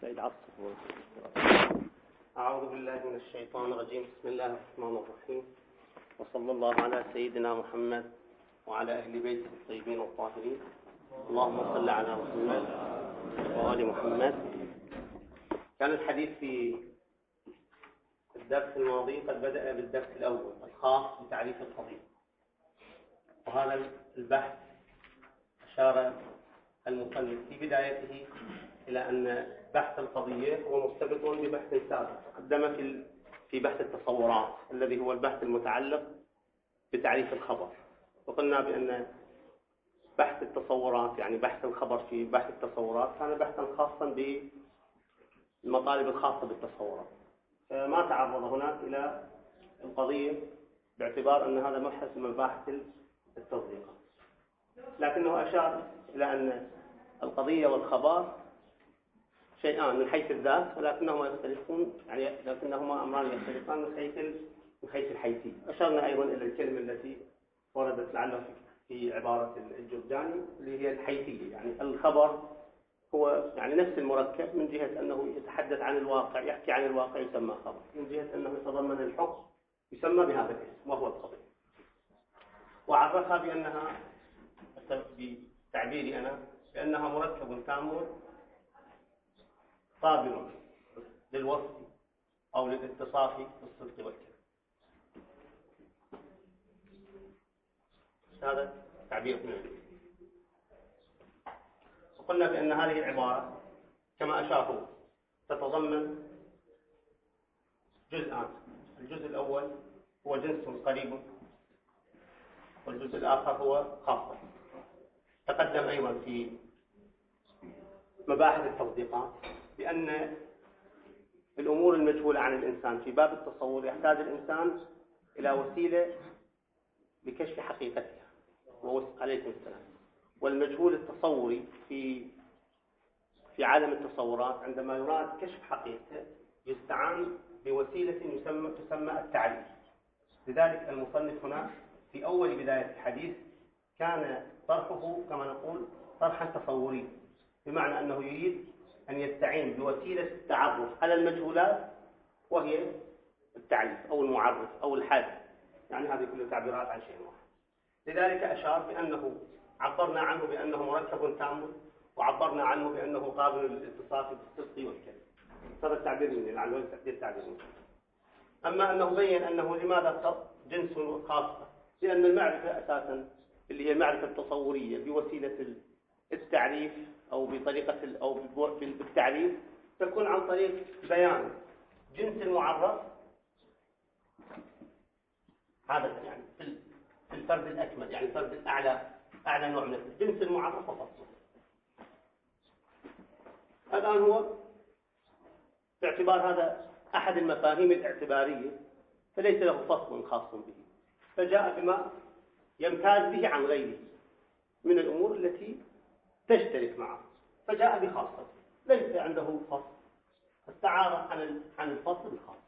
سعيد عصر. أعوذ بالله من الشيطان الرجيم. بسم الله الرحمن الرحيم، وصلى الله على سيدنا محمد وعلى أهل بيته الطيبين الطاهرين. اللهم صل على محمد وآل محمد. كان الحديث في الدرس الماضي قد بدأ بالدرس الأول الخاص بتعريف القضية، وهذا البحث أشار المصنف في بدايته إلى أن بحث القضية هو مرتبط ببحث سابق قدم في بحث التصورات الذي هو البحث المتعلق بتعريف الخبر. وقلنا بأن بحث التصورات يعني بحث الخبر في بحث التصورات كان بحثا خاصا بالمطالب الخاصة بالتصورات، فما تعرض هناك إلى القضية باعتبار أن هذا مبحث من مباحث التصديق، لكنه أشار إلى أن القضية والخبر شيئان من حيث الذات، ولكنهما يختلفون، يعني لكنهما أمران يختلفان من حيث الحيثية. أشرنا أيضا إلى الكلمة التي وردت لعله في عبارة الجرجاني اللي هي الحيثية، يعني الخبر هو يعني نفس المركب من جهة أنه يتحدث عن الواقع، يحكي عن الواقع يسمى خبر، من جهة أنه يتضمن الحكم يسمى بهذا الاسم وهو القضية. وعرفها بأنها بتعبيري أنا بأنها مركب كامل قابل للوصف أو للاتصاف بالصدق والكذب. هذا تعبير من وقلنا بأن هذه العبارة كما أشاروا تتضمن جزءان. الجزء الأول هو جنس قريب، والجزء الآخر هو خاصة. تقدم أيضا في مباحث التصديقات بأن الأمور المجهولة عن الإنسان في باب التصور يحتاج الإنسان إلى وسيلة لكشف حقيقتها، عليكم السلام. والمجهول التصوري في عالم التصورات عندما يراد كشف حقيقته يستعان بوسيلة تسمى التعريف. لذلك المصنف هنا في أول بداية الحديث كان طرحه كما نقول طرحا تصوري، بمعنى أنه يريد أن يستعين بوسيلة التعرف على المجهولات وهي التعريف أو المعرف أو الحد، يعني هذه كلها تعبيرات عن شيء واحد. لذلك أشار بأنه عبرنا عنه بأنه مركب كامل، وعبرنا عنه بأنه قابل للاتصاف بالصدق والكذب. هذا التعبير مني لعله التعبير مني. أما أنه بين أنه لماذا جنس خاصة، لأن المعرفة أساسا اللي هي معرفة تصورية بوسيلة التعريف أو بطريقة أو بالتعريف تكون عن طريق بيان جنس المعرف عادة، يعني في الفرد الأكمل، يعني الفرد أعلى نوع من الجنس المعرف وفصله. الآن هو باعتبار هذا أحد المفاهيم الاعتبارية فليس له فصل خاص به، فجاء بما يمتاز به عن غيره من الأمور التي تشترك معه، فجاء بخاصة ليس عنده فصل، فاستعار عن الفصل بالخاصة.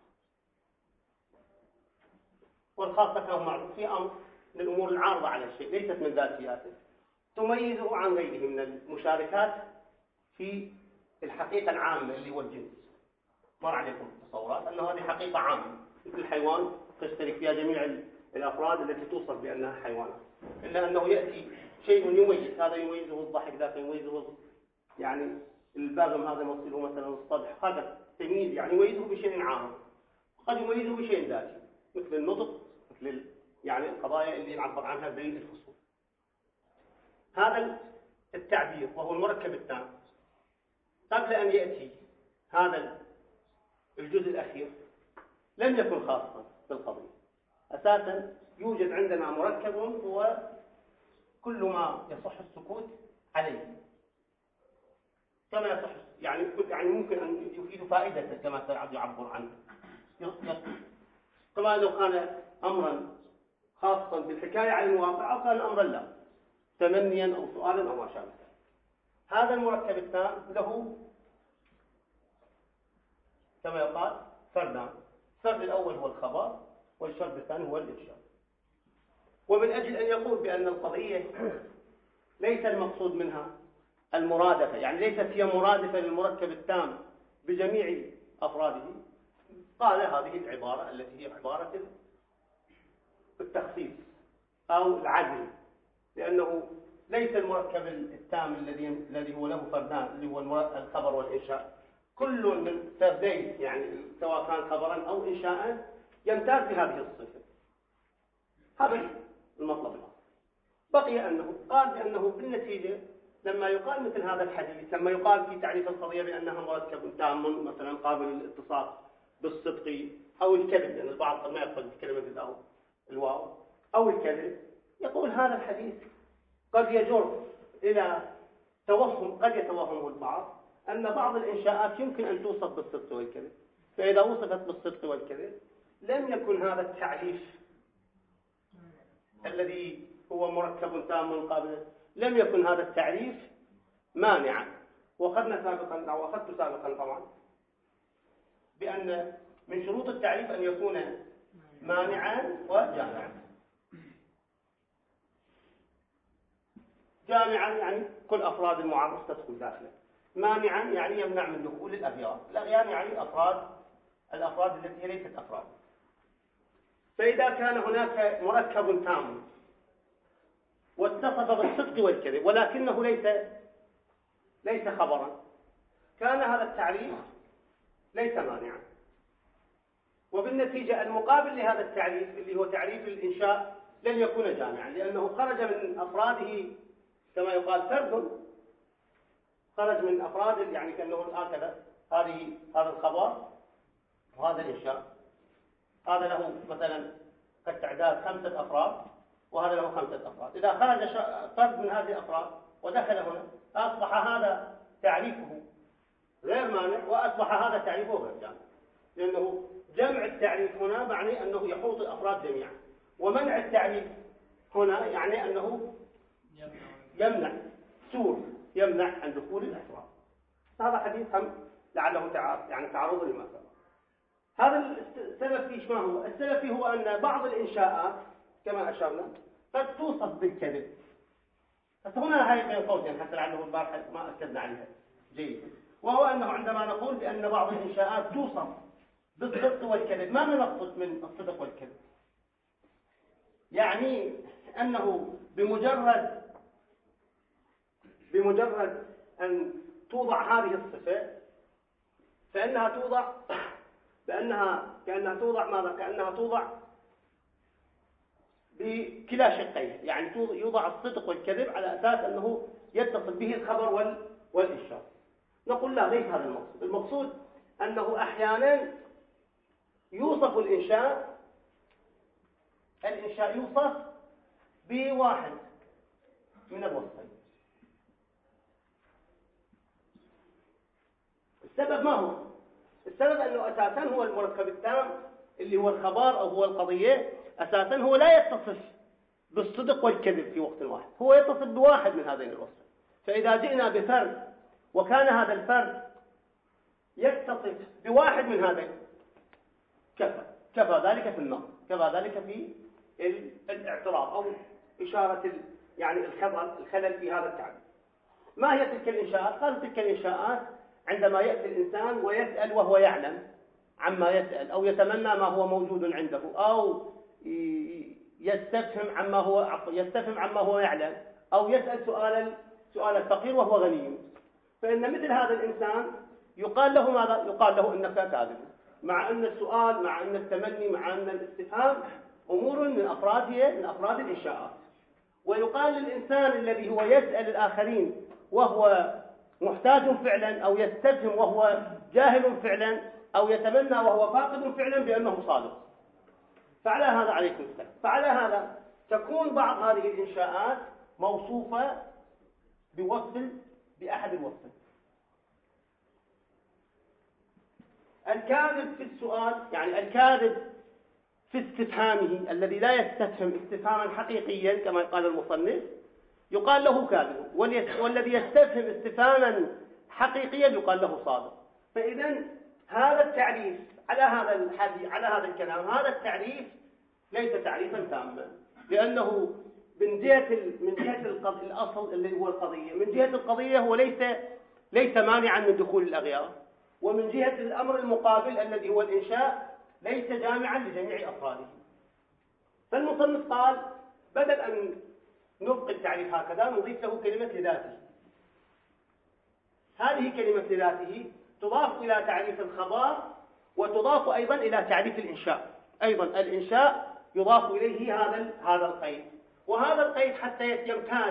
والخاصة كما معروف في أمر من الأمور العارضة على الشيء ليست من ذاتياته تميزه عن غيره من المشاركات في الحقيقة العامة اللي هو الجنس. مر عليكم التصورات أن هذه حقيقة عامة مثل الحيوان تشترك فيها جميع الأفراد التي توصف بأنها حيوانات، إلا أنه يأتي شيء يميز، هذا يميزه الضحك، ذاك يميزه يعني الباغم، هذا يمثله مثلا الصدح، هذا تمييز يعني يميزه بشيء عام، قد يميزه بشيء ذاتي مثل النطق، مثل يعني القضايا اللي نعبر عنها بعيد الفصول. هذا التعبير وهو المركب التام قبل أن يأتي هذا الجزء الأخير لم يكن خاصا بالقضية. أساسا يوجد عندنا مركب هو كل ما يصح السكوت عليه، كما يصح يعني ممكن أن يفيد فائدة كما يعبر عنه، كما لو كان أمرا خاصا بالحكاية عن الواقع أو كان أمرا لا تمنيا أو سؤالا أو ما شابه. هذا المركب التام له كما يقال فردان، الفرد الأول هو الخبر والفرد الثاني هو الإرشاد. ومن أجل أن يقول بأن القضية ليس المقصود منها المرادفة، يعني ليست هي مرادفة للمركب التام بجميع أفراده، قال هذه العبارة التي هي عبارة التخصيص أو العزل، لأنه ليس المركب التام الذي هو له فردان، اللي هو الخبر والإنشاء، كل من فردين يعني سواء كان خبرا أو إنشاء يمتاز بهذه الصفة. هذا المطلب الأصل. بقي أنه قال بأنه بالنتيجة لما يقال مثل هذا الحديث، لما يقال في تعريف القضية بأنها مركب تام مثلا قابل للاتصال بالصدق أو الكذب، لأن البعض قد ما يقصد بكلمة أو الواو أو الكذب، يقول هذا الحديث قد يجر إلى توهم، قد يتوهمه البعض أن بعض الإنشاءات يمكن أن توصف بالصدق والكذب، فإذا وصفت بالصدق والكذب لم يكن هذا التعريف الذي هو مركب تام قابل، لم يكن هذا التعريف مانعا. وأخذنا سابقا أو أخذت سابقا طبعا بأن من شروط التعريف أن يكون مانعا وجامعا. جامعا يعني كل أفراد المعرف تدخل داخله، مانعا يعني يمنع من دخول الأغيار، الأغيار يعني الأفراد التي ليست أفراد. فإذا كان هناك مركب تام واتصف بالصدق والكذب ولكنه ليس خبرا، كان هذا التعريف ليس مانعا، وبالنتيجة المقابل لهذا التعريف اللي هو تعريف الإنشاء لن يكون جامعا، لأنه خرج من أفراده كما يقال فرد، خرج من أفراد يعني كأنه هكذا هذا الخبر وهذا الإنشاء، هذا له مثلا كالتعداد 5 أفراد وهذا له 5 أفراد. إذا خرج فرد من هذه الأفراد ودخل هنا أصبح هذا تعريفه غير مانع وأصبح هذا تعريفه غير جامع، لأنه جمع التعريف هنا معني أنه يحوط الأفراد جميعا، ومنع التعريف هنا يعني أنه يمنع يمنع عن دخول الأفراد. هذا حديث هم لعله تعرض لما سبق. هذا السبب فيه ما هو؟ السبب فيه هو أن بعض الإنشاءات كما أشرنا قد توصف بالكذب. فهنا هاي بين قوسين حتى لعله البارحة ما أكدنا عليها جيد، وهو أنه عندما نقول بأن بعض الإنشاءات توصف بالصدق والكذب، ماذا نقصد من الصدق والكذب؟ يعني أنه بمجرد أن توضع هذه الصفة فإنها توضع كأنها توضع بكلا شقين، يعني يوضع الصدق والكذب على أساس أنه يتصل به الخبر والإنشاء. نقول لا، ليس هذا المقصود. المقصود أنه أحيانا يوصف الإنشاء يوصف بواحد من الوصفين. السبب ما هو؟ السبب أنه أساسا هو المركب التام اللي هو الخبر أو هو القضية، أساسا هو لا يتصف بالصدق والكذب في وقت واحد، هو يتصف بواحد من هذين الوصفين. فإذا جئنا بفرد وكان هذا الفرد يتصف بواحد من هذين كفى ذلك في النقص، كفى ذلك في الاعتراض أو إشارة يعني الخلل في هذا التعبير. ما هي تلك الإنشاءات؟ قال تلك الإنشاءات عندما يأتي الإنسان ويسأل وهو يعلم عما يسأل، أو يتمنى ما هو موجود عنده، أو يستفهم عما هو يعلم، أو يسأل سؤال الفقير وهو غني. فإن مثل هذا الإنسان يقال له ماذا؟ يقال له إنك كاذب، مع أن السؤال، مع أن التمني، مع أن الاستفهام أمور من أفراد الإنشاءات. ويقال للإنسان الذي هو يسأل الآخرين وهو محتاج فعلا، أو يستفهم وهو جاهل فعلا، أو يتمنى وهو فاقد فعلا، بأنه صادق. فعلى هذا عليكم السلام، فعلى هذا تكون بعض هذه الإنشاءات موصوفة بأحد الوصفين. الكاذب في السؤال، يعني الكاذب في استفهامه الذي لا يستفهم استفهاما حقيقيا كما قال المصنف يقال له كاذب، والذي يستفهم استفهاما حقيقيا يقال له صادق. فإذا هذا التعريف على هذا الكلام، هذا التعريف ليس تعريفا تاما، لأنه من جهة الأصل اللي هو القضية، من جهة القضية هو ليس مانعا من دخول الأغيار، ومن جهة الأمر المقابل الذي هو الإنشاء ليس جامعا لجميع أفراده. فالمصنف قال بدل أن نبقي التعريف هكذا نضيف له كلمة لذاته. هذه كلمة لذاته تضاف إلى تعريف الخبر وتضاف أيضا إلى تعريف الإنشاء. أيضا الإنشاء يضاف إليه هذا القيد، وهذا القيد حتى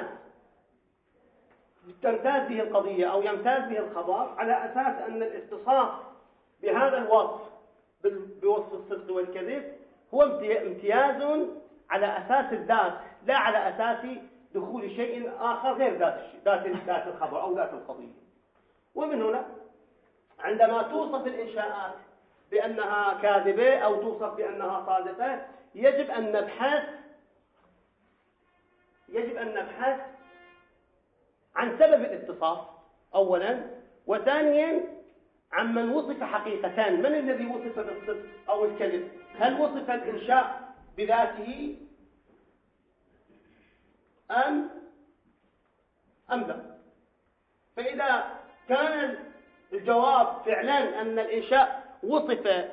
تمتاز به القضية أو يمتاز به الخبر على أساس أن الاتصاف بهذا الوصف بوصف الصدق والكذب هو امتياز على أساس الذات، لا على أساس دخول شيء آخر غير ذات الخبر أو ذات القضية. ومن هنا عندما توصف الإنشاءات بأنها كاذبة أو توصف بأنها صادقة يجب أن نبحث عن سبب الاتصاف أولا، وثانيا عن من وصف حقيقة. من الذي وصف بالصدق أو الكذب؟ هل وصف الإنشاء بذاته أم لا؟ فإذا كان الجواب فعلا أن الإنشاء وصف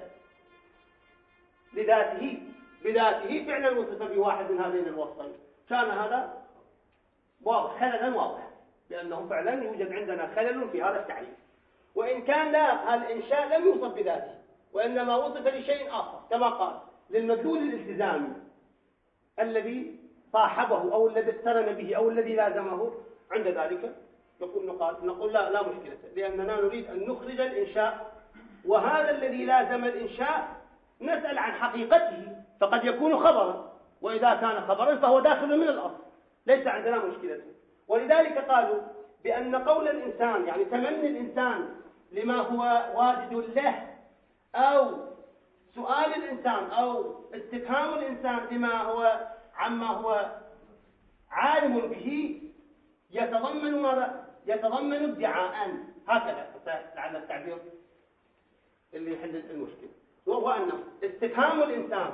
بذاته فعلا وصف بواحد من هذين الوصفين، كان هذا واضح، خللا واضح لأنه فعلا يوجد عندنا خلل في هذا التعريف. وإن كان لا، الإنشاء لم يوصف بذاته وإنما وصف لشيء آخر كما قال للمدلول الالتزامي الذي صاحبه أو الذي اقترن به أو الذي لازمه، عند ذلك نقول لا مشكلة، لأننا نريد أن نخرج الإنشاء، وهذا الذي لازم الإنشاء نسأل عن حقيقته، فقد يكون خبرا، وإذا كان خبرا فهو داخل من الأصل، ليس عندنا مشكلة. ولذلك قالوا بأن قول الإنسان يعني تمني الإنسان لما هو واجد له، أو سؤال الإنسان أو استفهام الإنسان عما هو عالم به يتضمن ماذا؟ يتضمن ادعاء، هكذا لعل التعبير اللي يحل المشكلة، وهو أنه استفهام الإنسان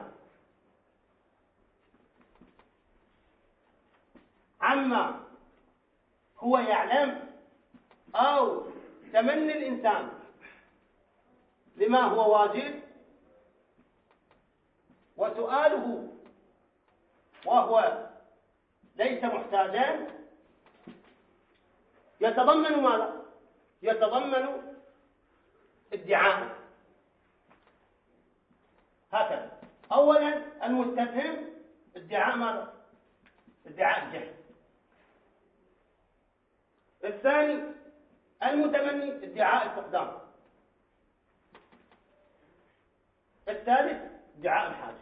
عما هو يعلم، أو تمني الإنسان لما هو واجب، وسؤاله وهو ليس محتاجا، يتضمن ماذا؟ يتضمن ادعاء. هكذا أولا المستفهم ادعاء ماذا؟ ادعاء الجهل. الثاني المتمني ادعاء الفقدان. الثالث ادعاء الحاجة.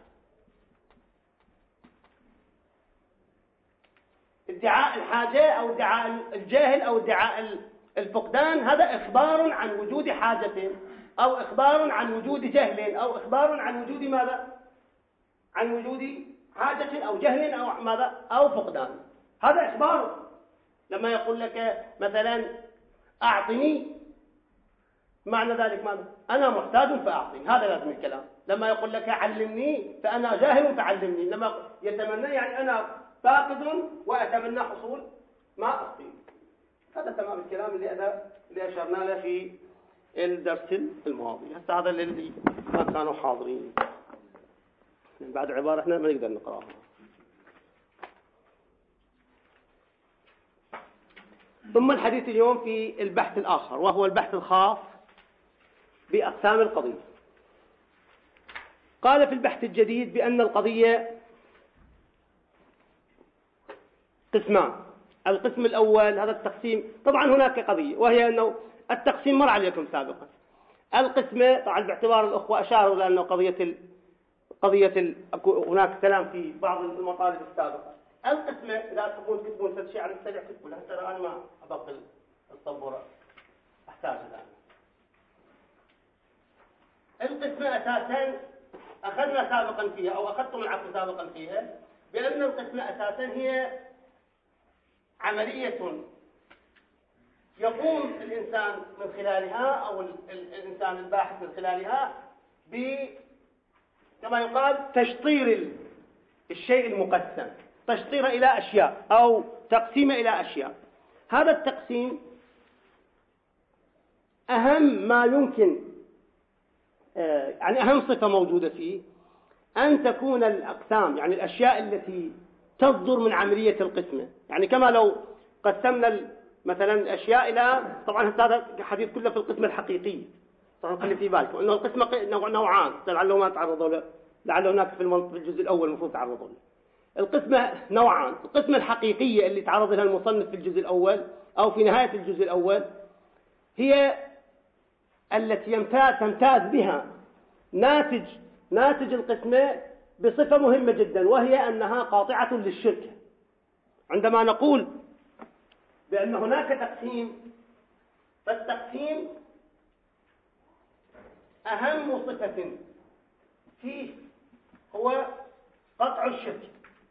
ادعاء الحاجة أو ادعاء الجهل أو ادعاء الفقدان هذا إخبار عن وجود حاجة، أو إخبار عن وجود جهل، أو إخبار عن وجود ماذا؟ عن وجود حاجة أو جهل أو ماذا؟ أو فقدان. هذا إخبار. لما يقول لك مثلا أعطني، معنى ذلك ماذا؟ أنا محتاج فأعطني، هذا لازم الكلام. لما يقول لك علمني فأنا جاهل فعلمني، لما يتمنى يعني أنا فاقد وأتمنى حصول ما أعطي. هذا تمام الكلام اللي أشرنا له في الدرس الماضي. هسه هذا اللي ما كانوا حاضرين، بعد عبارة احنا ما نقدر نقراها. ثم الحديث اليوم في البحث الآخر، وهو البحث الخاص بأقسام القضية. قال في البحث الجديد بأن القضية قسمان. القسم الأول هذا التقسيم، طبعا هناك قضية وهي أنه التقسيم مر عليكم سابقا. القسم طبعا باعتبار الأخوة أشاروا لأنه هناك كلام في بعض المطالب السابقة. القسم إذا تكون كتبون ست شيء على السريع كتبوا لها، ترى أنا ما أبقى الصبورة أحتاج الآن. القسم أساسا أخذنا سابقا فيها أو أخذتم العقل سابقا فيها بأن القسم أساسا هي عملية يقوم الإنسان من خلالها أو الإنسان الباحث من خلالها كما يقال تشطير الشيء المقسم، تشطير إلى أشياء أو تقسيم إلى أشياء. هذا التقسيم أهم ما يمكن يعني أهم صفة موجودة فيه أن تكون الأقسام، يعني الأشياء التي تصدر من عملية القسمة، يعني كما لو قسمنا مثلا الأشياء إلى، طبعا هذا الحديث كله في القسمة الحقيقية، طبعا خلي في بالكم أنه القسمة نوعان، لعله ما تعرضوا له، لعل هناك في الجزء الأول المفروض تعرضوا له. القسمة نوعان، القسمة الحقيقية اللي تعرض لها المصنف في الجزء الأول أو في نهاية الجزء الأول هي التي تمتاز بها ناتج القسمة بصفة مهمة جدا، وهي أنها قاطعة للشركة. عندما نقول بأن هناك تقسيم، فالتقسيم أهم صفة فيه هو قطع الشركة.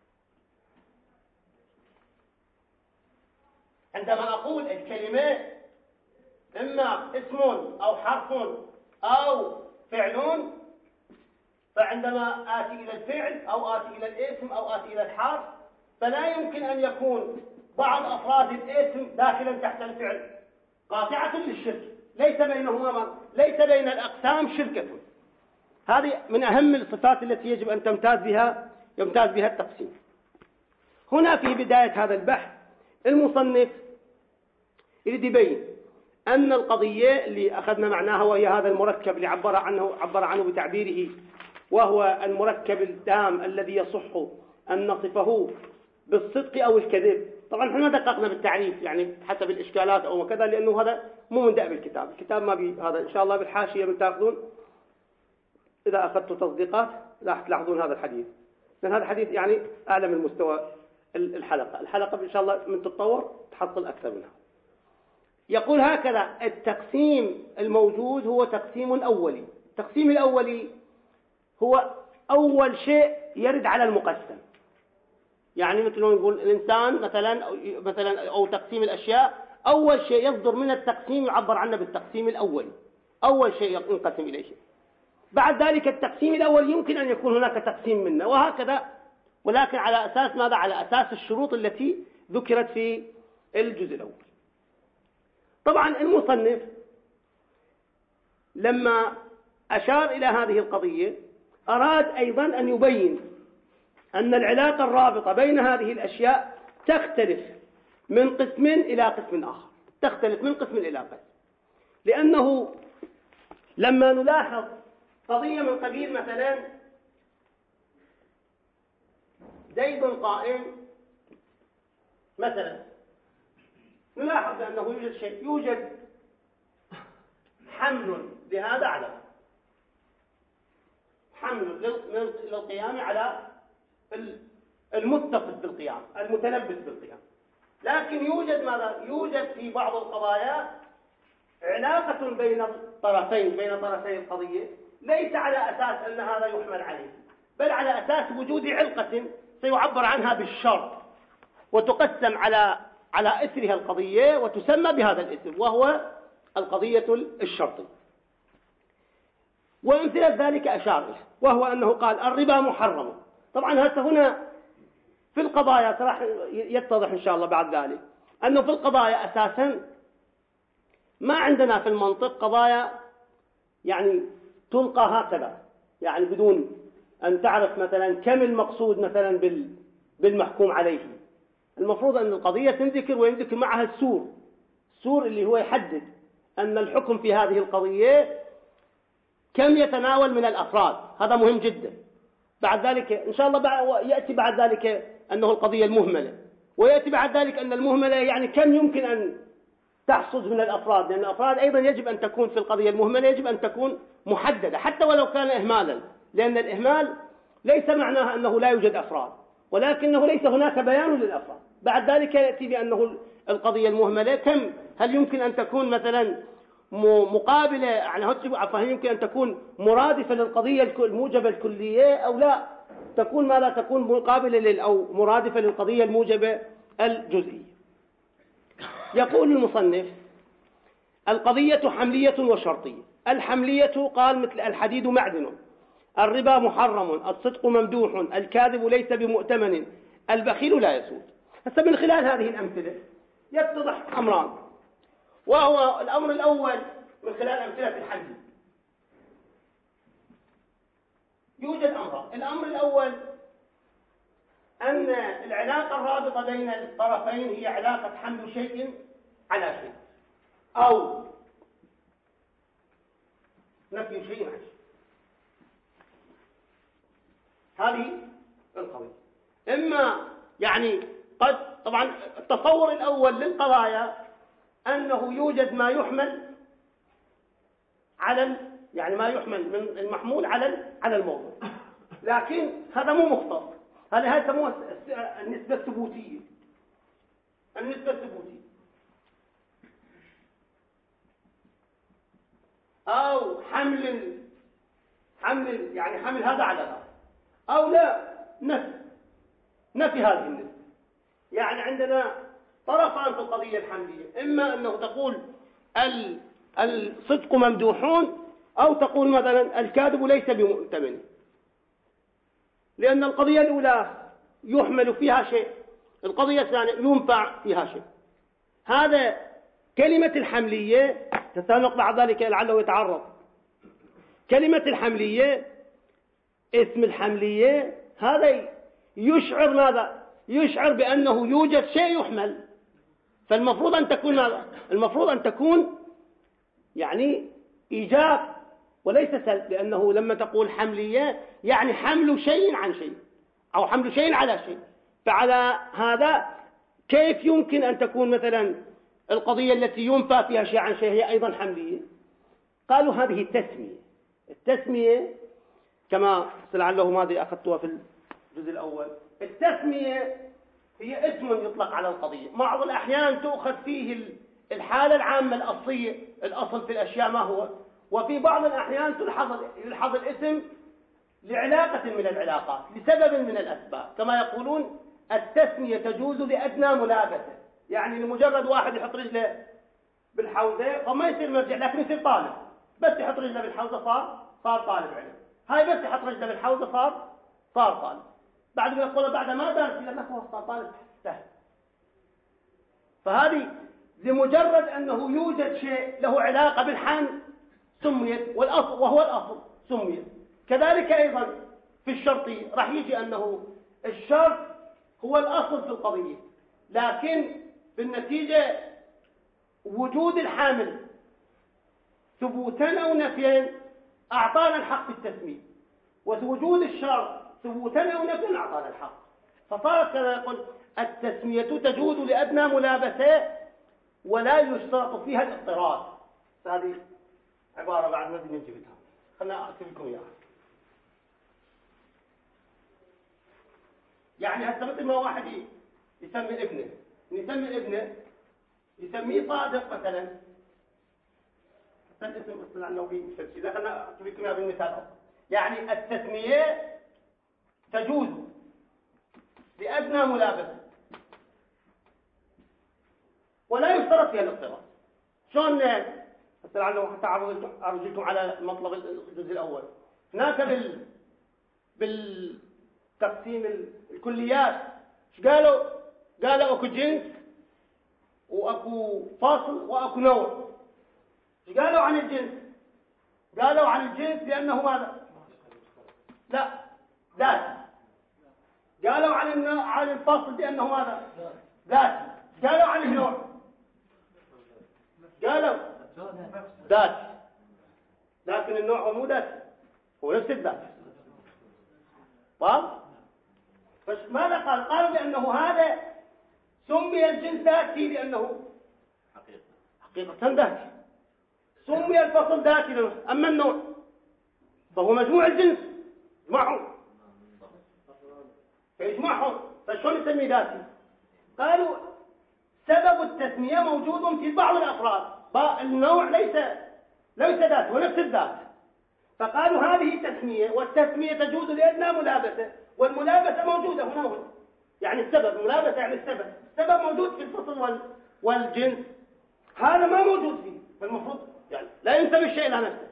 عندما أقول الكلمة إما اسم أو حرف أو فعل، فعندما آتي إلى الفعل أو آتي إلى الاسم أو آتي إلى الحرف فلا يمكن أن يكون بعض أفراد الاسم داخلا تحت الفعل، قاطعة للشركة، ليس بين الأقسام شركة. هذه من أهم الصفات التي يجب أن يمتاز بها التقسيم. هنا في بداية هذا البحث المصنف يريد يبين أن القضية اللي أخذنا معناها، وهي هذا المركب اللي عبر عنه بتعبيره، وهو المركب التام الذي يصح أن نصفه بالصدق أو الكذب. طبعا احنا ما دققنا بالتعريف يعني حسب الإشكالات أو كذا، لأنه هذا مو من دأب الكتاب ما بي هذا. إن شاء الله بالحاشية من تأخذون، إذا أخذتوا تصديقات راح تلاحظون هذا الحديث، لأن هذا الحديث يعني أعلى من مستوى الحلقة إن شاء الله من تتطور تحصل أكثر منها. يقول هكذا: التقسيم الموجود هو تقسيم أولي. التقسيم الأولي هو أول شيء يرد على المقسم، يعني مثل ما نقول الإنسان مثلا أو تقسيم الأشياء، أول شيء يصدر من التقسيم يعبر عنه بالتقسيم الأولي، أول شيء ينقسم إليه شيء. بعد ذلك التقسيم الأول يمكن أن يكون هناك تقسيم منه وهكذا، ولكن على أساس ماذا؟ على أساس الشروط التي ذكرت في الجزء الأول. طبعا المصنف لما أشار إلى هذه القضية أراد أيضا أن يبين أن العلاقة الرابطة بين هذه الأشياء تختلف من قسم إلى قسم آخر، تختلف من قسم إلى قسم، لأنه لما نلاحظ قضية من قبيل مثلا زيد قائم مثلا، نلاحظ أنه يوجد حمل لهذا على حمل للقيام على المتصف بالقيام، المتلبس بالقيام. لكن يوجد ماذا؟ يوجد في بعض القضايا علاقة بين طرفي القضية، ليس على أساس أن هذا يحمل عليه، بل على أساس وجود علقة سيعبر عنها بالشرط، وتقسم على إثرها القضية وتسمى بهذا الاسم، وهو القضية الشرطية. وأمثلة ذلك أشار له، وهو أنه قال الربا محرم. طبعا هنا في القضايا راح يتضح إن شاء الله بعد ذلك أنه في القضايا أساسا ما عندنا في المنطق قضايا يعني تلقى هكذا، يعني بدون أن تعرف مثلا كم المقصود مثلا بالمحكوم عليه. المفروض أن القضية تنذكر وينذكر معها السور اللي هو يحدد أن الحكم في هذه القضية كم يتناول من الأفراد، هذا مهم جدا. بعد ذلك إن شاء الله يأتي بعد ذلك أنه القضية المهملة، ويأتي بعد ذلك أن المهملة يعني كم يمكن أن تحصد من الأفراد، لأن الأفراد أيضا يجب أن تكون في القضية المهملة يجب أن تكون محددة حتى ولو كان إهمالا، لأن الإهمال ليس معناها أنه لا يوجد أفراد، ولكنه ليس هناك بيان للأفراد. بعد ذلك يأتي بأنه القضية المهملة كم، هل يمكن أن تكون مثلا مقابلة، يعني هل يمكن أن تكون مرادفة للقضية الموجبة الكلية أو لا تكون ما لا تكون مقابلة أو مرادفة للقضية الموجبة الجزئية. يقول المصنف القضية حملية وشرطية. الحملية قال مثل الحديد معدن، الربا محرم، الصدق ممدوح، الكاذب ليس بمؤتمن، البخيل لا يسود. هسه من خلال هذه الأمثلة يتضح أمران، وهو الأمر الأول من خلال أمثلة الحمل. يوجد أمران. الأمر الأول أن العلاقة الرابطة بين الطرفين هي علاقة حمل شيء على شيء أو نفي شيء عن شيء. هذه القضية. إما يعني قد طبعا التصور الأول للقضايا أنه يوجد ما يحمل على يعني ما يحمل من المحمول على الموضوع، لكن هذا مو مختص. هذا يسموه النسبة الثبوتية. النسبة الثبوتية أو حمل يعني حمل هذا على هذا، أو لا نفي هذه النسبة. يعني عندنا طرفان في القضية الحملية، إما أنه تقول الصدق ممدوحون، أو تقول مثلا الكاذب ليس بمؤتمن، لأن القضية الأولى يحمل فيها شيء، القضية الثانية ينفع فيها شيء. هذا كلمة الحملية تسامق بعد ذلك لعله يتعرض. كلمة الحملية، اسم الحملية، هذا يشعر ماذا؟ يشعر بأنه يوجد شيء يحمل. فالمفروض أن تكون ماذا؟ المفروض أن تكون يعني إيجاب وليس سلب، لأنه لما تقول حملية يعني حمل شيء عن شيء أو حمل شيء على شيء. فعلى هذا كيف يمكن أن تكون مثلا القضية التي ينفى فيها شيء عن شيء هي أيضا حملية؟ قالوا هذه التسمية. التسمية كما لعله ماذا أخذتها في الجزء الأول، التسمية هي اسم يطلق على القضية. بعض الأحيان تؤخذ فيه الحالة العامة الأصلية، الأصل في الأشياء ما هو، وفي بعض الأحيان يلحظ الاسم لعلاقة من العلاقات، لسبب من الأسباب. كما يقولون التسمية تجوز لأدنى ملابسة، يعني لمجرد واحد يحط رجله بالحوزة فما يصير مرجع، لكن يصير طالب. بس يحط رجله بالحوزة صار طالب علم. هاي بس يحط رجله بالحوزة صار طالب. بعد ما يقول بعد ما درس إلا ما هو صار طالب سهل. فهذه لمجرد أنه يوجد شيء له علاقة بالحمل سميت، والأصل وهو الأصل سميت. كذلك أيضا في الشرطي راح يجي أنه الشرط هو الأصل في القضية، لكن بالنتيجة وجود الحامل ثبوتا أو نفيا أعطانا الحق في التسمية، ووجود الشرط ثبوتا أو نفيا أعطانا الحق. فصارت كما يقول التسمية تجوز لأدنى ملابسة ولا يشترط فيها الاضطراد. هذه عبارة بعد ما نجيبها، خلنا أكتب لكم إياها. يعني هسه مثل ما واحد يسمي ابنه يسميه صادق مثلا، الاسم اصطلاح لغوي مش كذا، خلنا اكتب لكم اياها بالمثال. يعني التسمية تجوز لأدنى ملابسة ولا يشترط فيها الاضطراد. شلون لعله حتى أرجلكم على مطلب الجزء الأول. هناك بالتقسيم الكليات قالوا اكو جنس واكو فصل واكو نوع. قالوا عن الجنس؟ قالوا عن الجنس لأنه ماذا؟ لا ذاتي. قالوا عن الفصل لأنه ماذا؟ ذاتي. قالوا عن النوع؟ قالوا ذاتي، لكن النوع هو مو ذاتي، هو نفس الذات. طيب فماذا قالوا بأنه هذا سمي الجنس ذاتي لأنه حقيقة ذاتي، سمي الفصل ذاتي. أما النوع فهو مجموع الجنس يجمعهم، فشلون يسمي ذاتي؟ قالوا سبب التسمية موجود في بعض الأفراد، النوع ليس ذات، هو نفس الذات. فقالوا هذه تسمية، والتسمية تجوز لأدنى ملابسة، والملابسة موجودة هنا. يعني السبب، ملابسة يعني السبب موجود في الفصل والجنس، هذا ما موجود فيه. فالمفروض يعني لا ينسب الشيء إلى نفسه.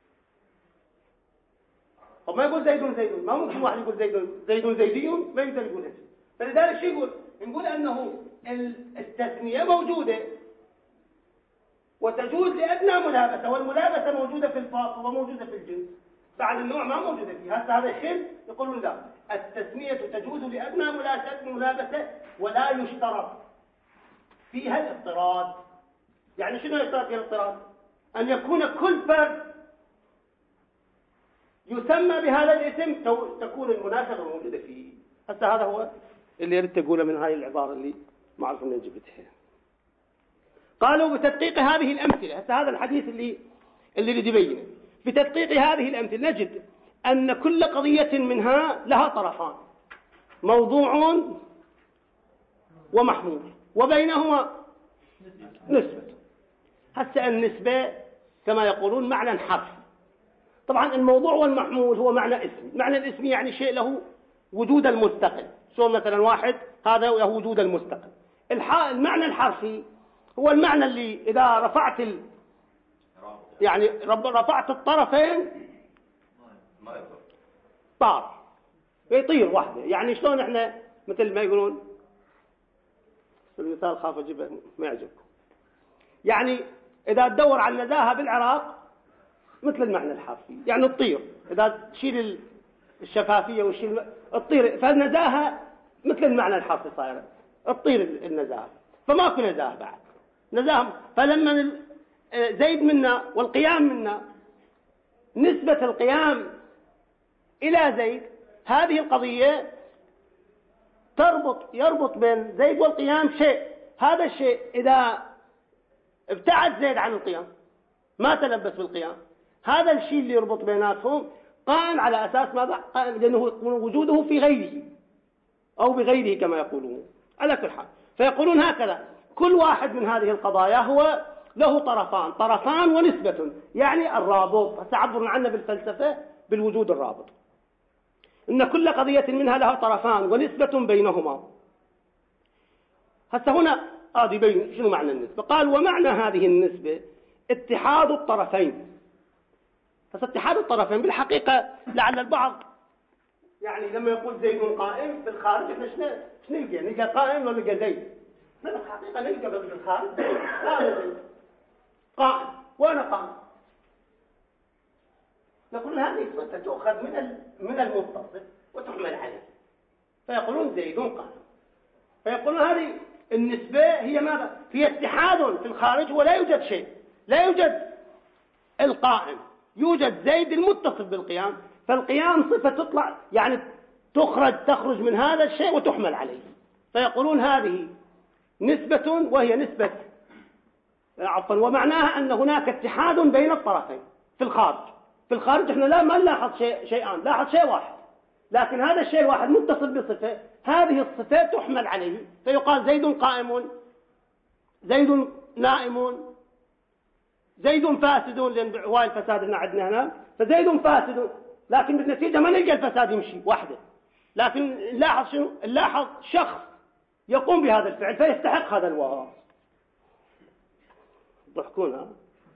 طب ما يقول زيد، ما ممكن واحد يقول زيد زيدي، ما يقدر يقول هيك. فلذلك شو نقول أنه التسمية موجودة وتجوز لأدنى ملابسة، والملابسة موجودة في الفاصل وموجودة في الجنس، بعد النوع ما موجودة فيه. هذا الشيء يقولون لا، التسمية تجوز لأدنى ملابسة ولا يشترط فيها الاضطراد. يعني شنو يشترط فيها الاضطراد؟ أن يكون كل فرد يسمى بهذا الاسم تكون المناسبة موجودة فيه. هذا هو اللي يريد أقوله من هاي العبارة اللي ما أعرف من جبتها. قالوا بتدقيق هذه الأمثلة، هذا الحديث اللي يبينه، بتدقيق هذه الأمثلة نجد أن كل قضية منها لها طرفان، موضوع ومحمول، وبينهما نسبة. النسبة كما يقولون معنى حرفي. طبعا الموضوع والمحمول هو معنى اسمي. معنى الاسم يعني شيء له وجود المستقل، شو مثلا واحد هذا له وجود المستقل. المعنى الحرفي هو المعنى اللي إذا رفعت يعني رفعت الطرفين طار يطير واحدة. يعني شلون احنا مثل ما يقولون، المثال خاف اجيبه ما يعجبكم، يعني إذا تدور على النزاهة بالعراق مثل المعنى الحرفي، يعني تطير. إذا تشيل الشفافية وتشيل تطير، فالنزاهة مثل المعنى الحرفي صايرة تطير النزاهة، فماكو نزاهة بعد نزاهة. فلما زيد منا والقيام منا، نسبة القيام إلى زيد، هذه القضية يربط بين زيد والقيام شيء. هذا الشيء إذا ابتعد زيد عن القيام ما تلبس بالقيام، هذا الشيء اللي يربط بيناتهم قائم على أساس ماذا؟ قائم لأنه وجوده في غيره أو بغيره كما يقولون. على كل حال فيقولون هكذا كل واحد من هذه القضايا هو له طرفان ونسبة، يعني الرابط. سأعبر عنه بالفلسفة بالوجود الرابط، إن كل قضية منها لها طرفان ونسبة بينهما. هنا يبين شنو معنى النسبة. قال ومعنى هذه النسبة اتحاد الطرفين. اتحاد الطرفين بالحقيقة لعل البعض يعني لما يقول زيد قائم في الخارج احنا شنو نلقى قائم ولا نلقى زيد؟ في الحقيقة نلقى في الخارج لا زيد قائم وانا قائم. يقولون هذه صفة تؤخذ من المتصل وتحمل عليه، فيقولون زيد قائم. فيقولون هذه النسبة هي ماذا؟ هي اتحاد في الخارج ولا يوجد شيء، لا يوجد القائم، يوجد زيد المتصل بالقيام. فالقيام صفة تطلع يعني تخرج من هذا الشيء وتحمل عليه. فيقولون هذه نسبة وهي نسبة ومعناها أن هناك اتحاد بين الطرفين في الخارج. في الخارج احنا ما نلاحظ شيئان، لاحظ شيء واحد، لكن هذا الشيء الواحد متصل بصفة، هذه الصفة تحمل عليه. فيقال زيد قائم، زيد نائم، زيد فاسد، لأن هواي الفساد عندنا هنا، فزيد فاسد، لكن بالنتيجة ما نلقى الفساد يمشي وحده، لكن نلاحظ شنو؟ نلاحظ شخص يقوم بهذا الفعل فيستحق هذا الوصف. ضحكونا.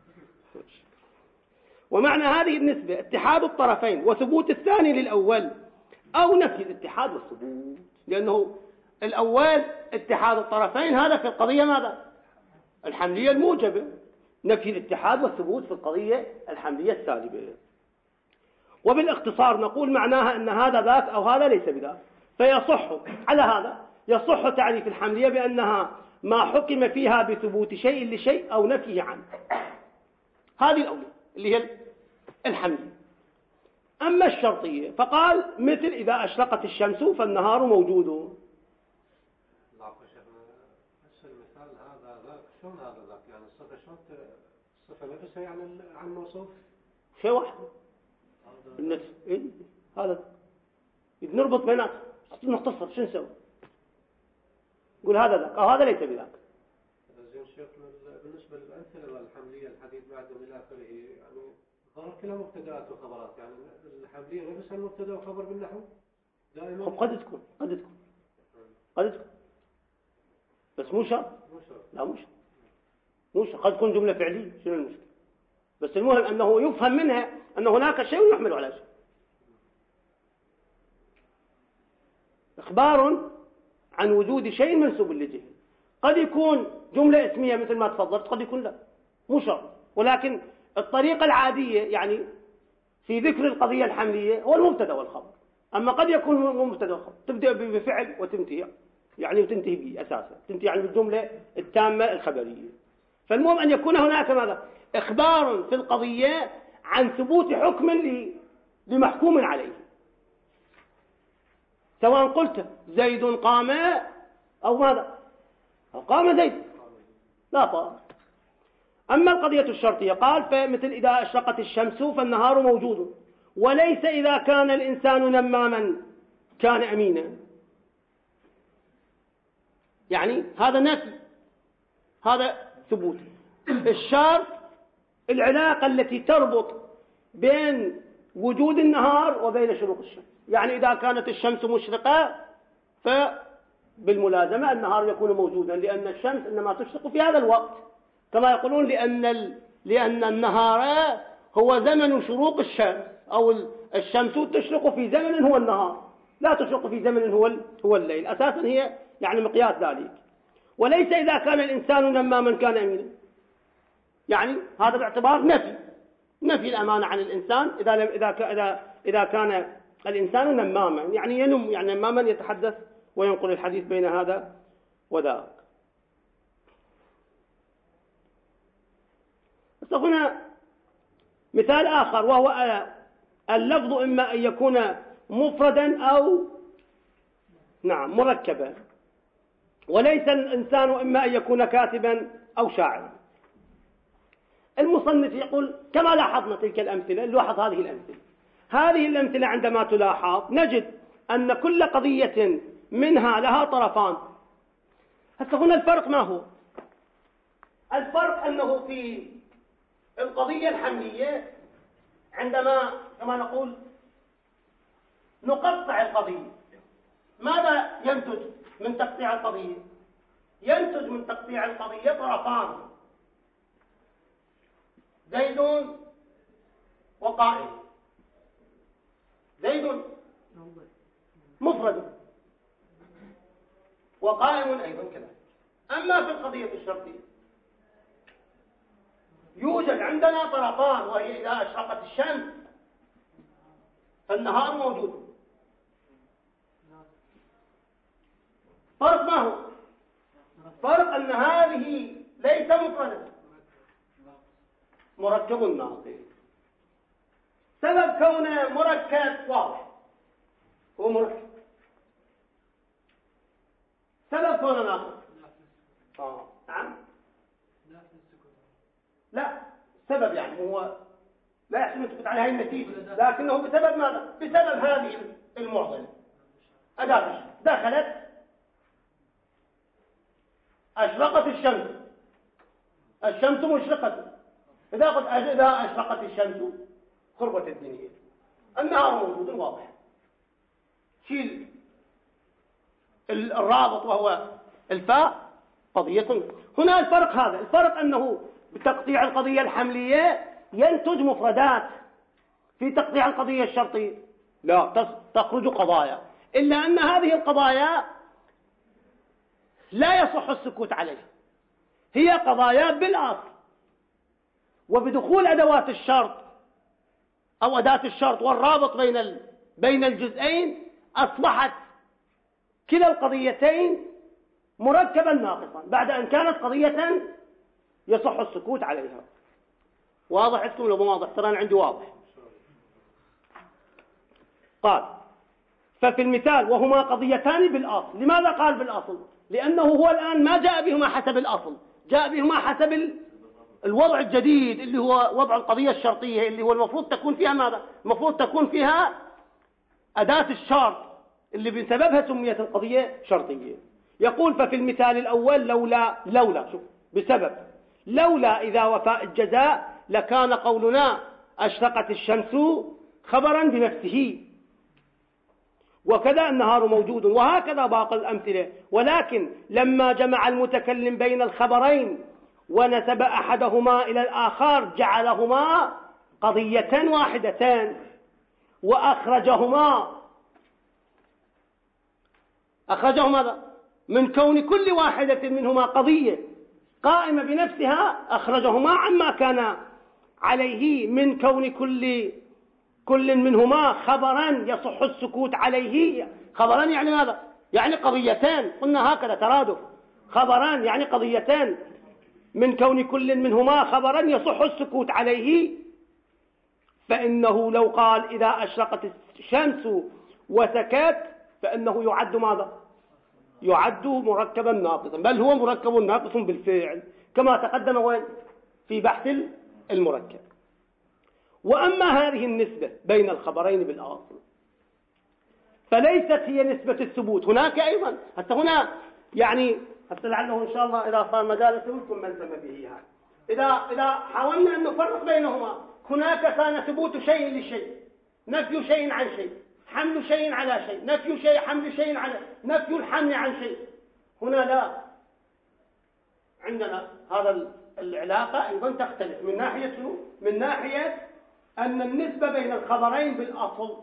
ومعنى هذه النسبة اتحاد الطرفين وثبوت الثاني للأول أو نفي الاتحاد والثبوت، لأنه الأول اتحاد الطرفين هذا في القضية ماذا؟ الحملية الموجبة، نفي الاتحاد والثبوت في القضية الحملية السالبة. وبالاختصار نقول معناها أن هذا ذاك أو هذا ليس بذاك. فيصح على هذا يصح تعريف الحملية بأنها ما حكم فيها بثبوت شيء لشيء أو نفيه عنه. هذه الأولى اللي هي الحملية. أما الشرطية فقال مثل إذا أشرقت الشمس فالنهار موجود. المثال هذا ذاك شلون هذا ذاك؟ يعني الصفة شلون الصفة نفسها يعني عن الموصوف شيء واحد النفس. هذا نربط بيناتهم نختصر شو نسوي؟ نقول هذا ذاك أو هذا ليس بذاك. زين شيخ بالنسبة للأمثلة والحملية الحديث بعدهم إلى آخره، يعني ظهر كلها مبتدأات وخبرات، يعني الحملية نفسها المبتدأ وخبر بالنحو دائما. قد تكون بس مو شرط. لا مو شرط، قد تكون جملة فعلية. شنو المشكلة؟ بس المهم أنه يفهم منها أن هناك شيء يحمل على شيء. إخبار عن وجود شيء منسوب للجهة. قد يكون جملة اسمية مثل ما تفضلت، قد يكون لا مو شرط، ولكن الطريقة العادية يعني في ذكر القضية الحملية هو المبتدأ والخبر. أما قد يكون مبتدأ والخبر تبدأ بفعل وتنتهي، يعني وتنتهي به أساسا، تنتهي يعني بالجملة التامة الخبرية. فالمهم أن يكون هناك ماذا؟ إخبار في القضية عن ثبوت حكم لمحكوم عليه، سواء قلت زيد قام أو ماذا، أو قام زيد لا طار. أما القضية الشرطية قال فمثل إذا أشرقت الشمس فالنهار موجود، وليس إذا كان الإنسان نماما كان أمينا. يعني هذا نفي، هذا ثبوت. الشرط العلاقة التي تربط بين وجود النهار وبين شروق الشمس، يعني إذا كانت الشمس مشرقة فبالملازمة النهار يكون موجودا، لأن الشمس إنما تشرق في هذا الوقت، كما يقولون لأن النهار هو زمن شروق الشمس، أو الشمس تشرق في زمن هو النهار، لا تشرق في زمن هو الليل، أساسا هي يعني مقياس ذلك. وليس إذا كان الإنسان نماما كان أمينا، يعني هذا باعتبار نفي الأمانة عن الإنسان إذا كان الإنسان نماما، يعني ينم، يعني نماما يتحدث وينقل الحديث بين هذا وذاك. بس هنا مثال آخر، وهو اللفظ إما أن يكون مفردا أو مركبا، وليس الإنسان إما أن يكون كاتبا أو شاعرا. المصنف يقول كما لاحظنا تلك الأمثلة، نلاحظ هذه الأمثلة عندما تلاحظ نجد أن كل قضية منها لها طرفان. هنا الفرق ما هو؟ الفرق أنه في القضية الحملية عندما كما نقول نقطع القضية، ماذا ينتج من تقطيع القضية؟ ينتج من تقطيع القضية طرفان، زيد وقائم. زيد مفرد وقائم أيضا كذلك. أما في القضية الشرطية يوجد عندنا طرفان، وهي إذا أشرقت الشمس فالنهار موجود. فرق ما هو؟ فرق أن هذه ليس مفردة، مركب ناقص. سبب كونه مركب واضح، هو مركب. سبب كونه ناقص نعم لا، سبب يعني هو لا يحسن تثبت على هذه النتيجة، لكنه بسبب ماذا؟ بسبب هذه المعضلة. أداة دخلت أشرقت الشمس مشرقة. إذا أشرقت الشمس خربت الدنيا، النهار موجود واضح. شيل الرابط وهو الفاء قضية. هنا الفرق، هذا الفرق أنه بتقطيع القضية الحملية ينتج مفردات، في تقطيع القضية الشرطية لا تخرج قضايا، إلا أن هذه القضايا لا يصح السكوت عليها، هي قضايا بالأصل، وبدخول أدوات الشرط أو أداة الشرط والرابط بين الجزئين أصبحت كلا القضيتين مركبا ناقصا، بعد أن كانت قضية يصح السكوت عليها. واضح عندكم ولا مو واضح؟ ترى أنا عندي واضح. قال ففي المثال وهما قضيتان بالأصل. لماذا قال بالأصل؟ لأنه هو الآن ما جاء بهما حسب الأصل، جاء بهما حسب الوضع الجديد اللي هو وضع القضية الشرطية، اللي هو المفروض تكون فيها ماذا؟ المفروض تكون فيها أداة الشرط اللي بسببها سميت القضية شرطية. يقول ففي المثال الأول لولا شوف بسبب لولا إذا وفاء الجزاء لكان قولنا أشرقت الشمس خبرا بنفسه، وكذا النهار موجود، وهكذا باقي الأمثلة. ولكن لما جمع المتكلم بين الخبرين ونسب أحدهما إلى الآخر جعلهما قضية واحدتان، وأخرجهما ماذا؟ من كون كل واحدة منهما قضية، قائمة بنفسها أخرجهما عما كان عليه من كون كل منهما خبرا يصح السكوت عليه. خبرا يعني ماذا؟ يعني قضيتان، قلنا هكذا ترادف، خبران يعني قضيتان، من كون كل منهما خبرا يصح السكوت عليه. فإنه لو قال إذا أشرقت الشمس وسكت فإنه يعد ماذا؟ يعد مركبا ناقصا، بل هو مركب ناقص بالفعل كما تقدم وين في بحث المركب. وأما هذه النسبة بين الخبرين بالأصل فليست هي نسبة الثبوت. هناك أيضا حتى هنا يعني حتى لعله إن شاء الله إذا صار مجالس يمكن ملزم به يعني. إذا حاولنا أن نفرق بينهما، هناك كان ثبوت شيء لشيء، نفي شيء عن شيء، حمل شيء على شيء، نفي شيء حمل شيء على نفي الحمل عن شيء. هنا لا، عندنا هذا العلاقة أيضا تختلف من ناحية شنو؟ من ناحية أن النسبة بين الخبرين بالأصل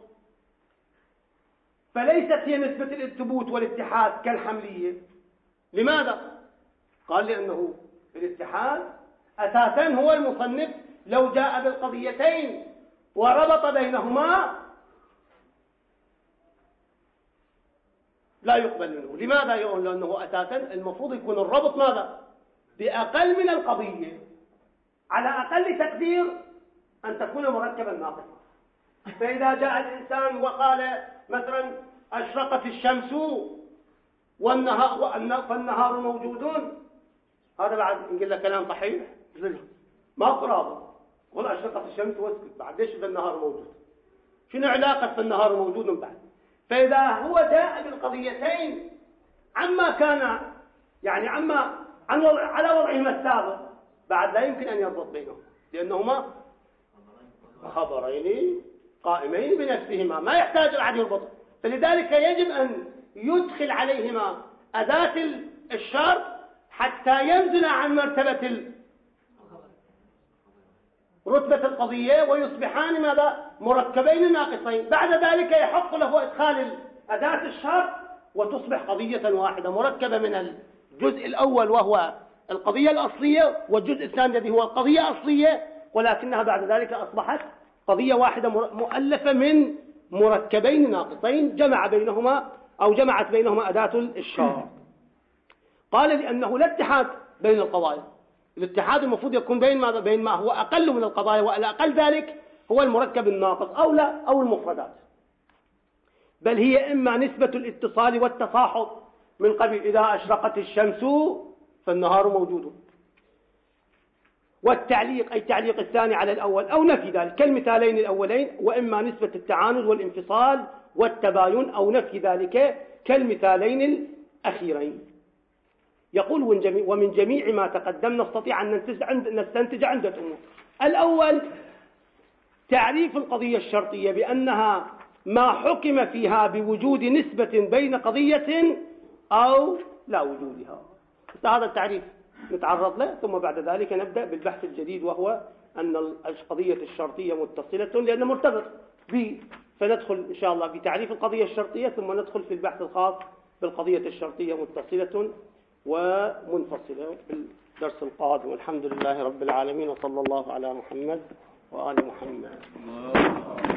فليست هي نسبة الثبوت والاتحاد كالحملية. لماذا؟ قال لأنه الاتحاد أساسا هو المصنف لو جاء بالقضيتين وربط بينهما لا يقبل منه. لماذا يقول؟ لأنه أساسا المفروض يكون الربط ماذا؟ بأقل من القضية، على أقل تقدير أن تكون مركبا ناقصا. فإذا جاء الإنسان وقال مثلا أشرقت الشمس فالنهار موجود، هذا بعد نقول له كلام صحيح ما قرابه. قل أشرقت الشمس واسكت، بعد ليش إذا النهار موجود؟ شنو علاقة فالنهار موجود من بعد؟ فإذا هو جاء بالقضيتين عما كان يعني على وضعهما السابق بعد لا يمكن أن يربط بينهم، لأنهما خبرين قائمين بنفسهما ما يحتاج أحد يربط. فلذلك يجب أن يدخل عليهما أداة الشرط حتى ينزل عن مرتبة رتبة القضية ويصبحان ماذا؟ مركبين ناقصين. بعد ذلك يحق له إدخال أداة الشرط وتصبح قضية واحدة مركبة من الجزء الأول وهو القضية الأصلية، والجزء الثاني الذي هو القضية الأصلية، ولكنها بعد ذلك أصبحت قضية واحدة مؤلفة من مركبين ناقصين جمعت بينهما أداة الشرط. قال لأنه لا اتحاد بين القضايا، الاتحاد المفروض يكون بين ما هو أقل من القضايا، والأقل ذلك هو المركب الناقص أو المفردات، بل هي إما نسبة الاتصال والتصاحب من قبل إذا أشرقت الشمس فالنهار موجود، والتعليق أي تعليق الثاني على الأول أو نفي ذلك كالمثالين الأولين، وإما نسبة التعاند والانفصال والتباين أو نفي ذلك كالمثالين الأخيرين. يقول ومن جميع ما تقدم نستطيع أن نستنتج عدة أمور. الأول تعريف القضية الشرطية بأنها ما حكم فيها بوجود نسبة بين قضية أو لا وجودها. هذا التعريف نتعرض له، ثم بعد ذلك نبدأ بالبحث الجديد وهو أن القضية الشرطية متصلة لأنه مرتبط به، فندخل إن شاء الله في تعريف القضية الشرطية ثم ندخل في البحث الخاص بالقضية الشرطية متصلة ومنفصلة في الدرس القادم. والحمد لله رب العالمين، وصلى الله على محمد وآل محمد.